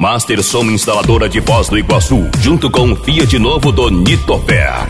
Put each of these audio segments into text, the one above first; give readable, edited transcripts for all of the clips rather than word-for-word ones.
Master Som instaladora de Foz do Iguaçu, junto com o Fiat novo do Nitofer.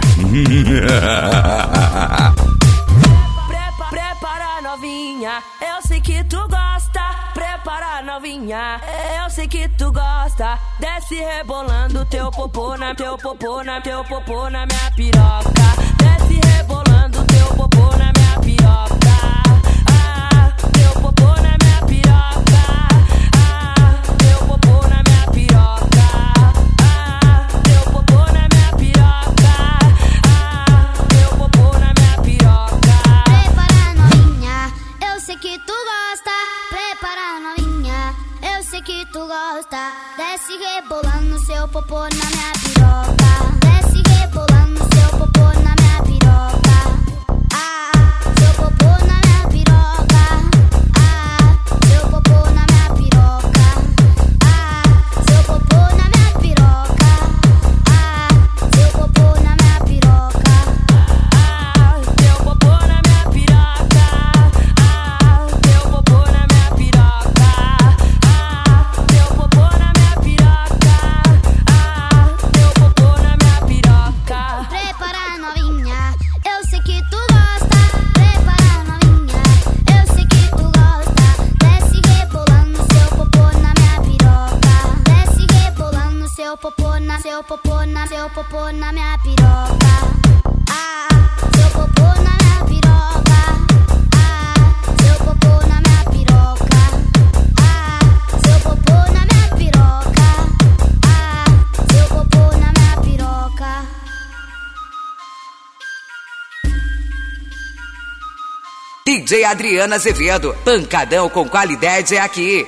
Prepara novinha, eu sei que tu gosta. Prepara novinha, eu sei que tu gosta. Desce rebolando teu popô na minha piroca. Desce rebolando teu popô na minha piroca. Ah, teu popô na minha piroca. Ah, teu popô na minha piroca. Ah, teu popô na minha piroca. Ah, teu popô na minha piroca. Prepara novinha, eu sei que tu gosta. Prepara novinha, eu sei que tu gosta. Desce rebolando seu popô na minha piroca. Desce rebolando seu popô na minha piroca. Ah, seu popô na minha piroca. Ah, seu popô na minha piroca. Ah, seu popô na minha piroca. Ah, seu popô na minha piroca. Ah, teu popô na minha piroca. Ah, teu popô na minha piroca. Ah, teu popô na minha piroca. Ah, teu popô na minha piroca. Prepara novinha, eu sei que tu gosta. Prepara novinha, eu sei que tu gosta. Desce rebolando seu popô na minha piroca. Desce rebolando seu popô na minha piroca. Ah, seu popô na minha piroca. Ah, seu popô na minha piroca. Ah, seu popô na minha piroca. Ah, seu popô na minha piroca. DJ Adriana Azevedo, pancadão com qualidade é aqui.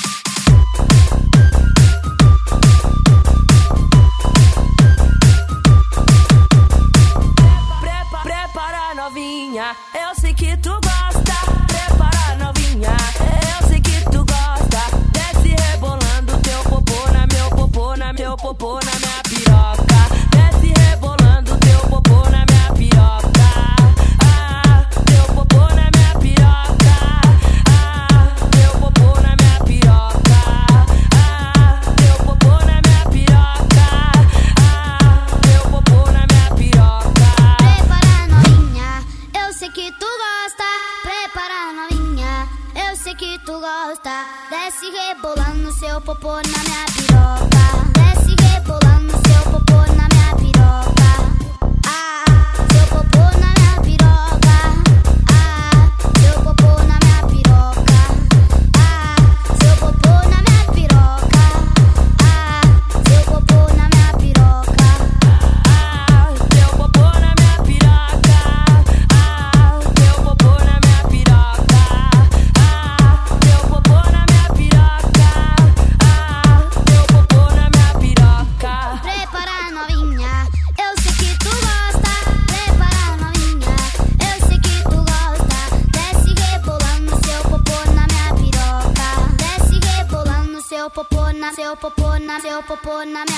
Prepara novinha, eu sei que tu gosta. Prepara novinha, eu sei que tu gosta. Desce rebolando teu popô na meu popô na meu popô na minha piroca. Desce rebolando teu popô na minha piroca. Ah, teu popô na minha piroca. Ah, teu popô na minha piroca. Ah, teu popô na minha piroca. Ah, teu popô na minha piroca. Prepara novinha, eu sei que tu gosta. Prepara novinha, eu sei que tu gosta. Desce rebolando seu popô na minha piroca. Desce rebolando seu popô na minha piroca. Ah, seu popô na minha piroca. Ah, seu popô na minha piroca. Ah, seu popô na minha piroca. Ah, seu popô na minha piroca. Ah, teu popô na minha piroca. Ah, teu popô na minha piroca. Ah, teu popô na minha piroca. Ah, teu popô na minha piroca. Prepara novinha, eu sei que tu gosta. Prepara novinha, eu sei que tu gosta. Desce rebolando seu popô na minha piroca. Desce rebolando seu popô na minha